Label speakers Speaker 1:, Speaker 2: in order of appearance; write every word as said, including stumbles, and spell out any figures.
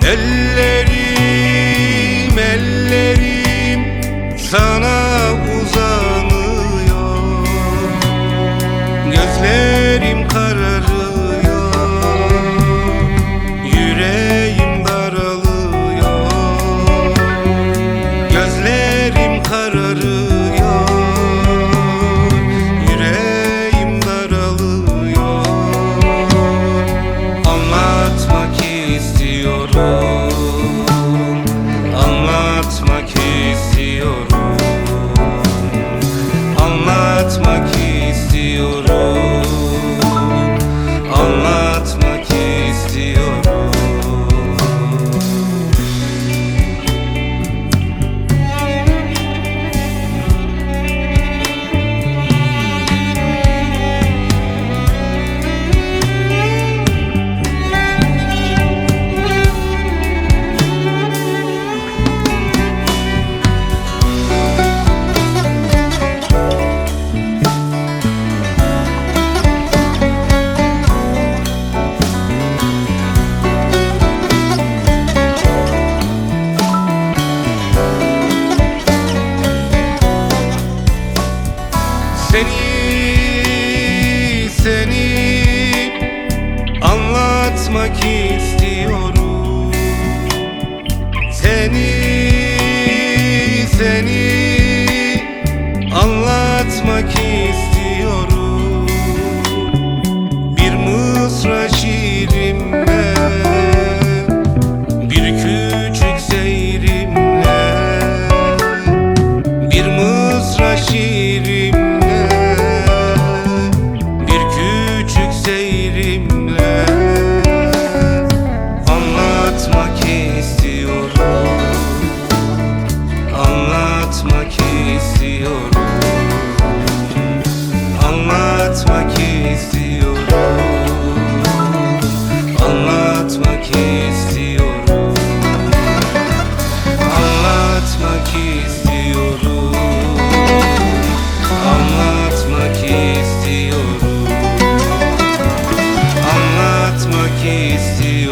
Speaker 1: Ellerim, ellerim sana uzanıyor. Gözlerim kararıyor, yüreğim daralıyor. Gözlerim kararıyor, yüreğim daralıyor. Anlatmak istiyorum, anlatmak istiyorum, anlatmak istiyorum, anlatmak istiyorum. Seni, seni anlatmak istiyorum. Seni, seni anlatmak istiyorum. Bir mısra şiirimle, bir küçük seyrimle, bir mısra şiirimle, seyrimle anlatmak istiyorum, anlatmak istiyorum, anlatmak istiyorum, anlatmak istiyorum, anlatmak istiyorum, anlatmak istiyorum. Anlatmak istiyorum.